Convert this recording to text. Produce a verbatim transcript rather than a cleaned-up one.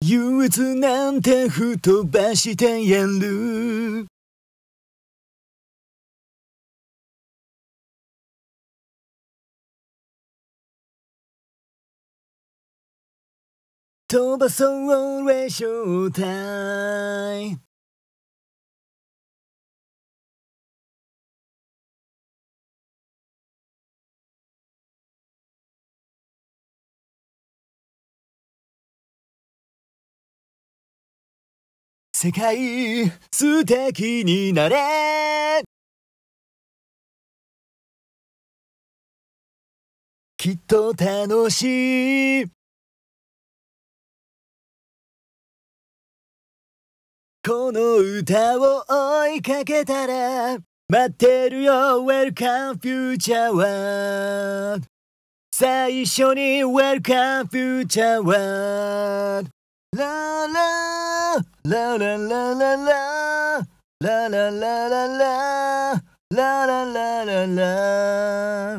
憂鬱なんて吹っ飛ばしてやる。飛ばそう列車隊。世界素敵になれ。きっと楽しい。この歌を追いかけたら待ってるよ Welcome Future World。 最初に Welcome Future World。 ララララララララララララララララララ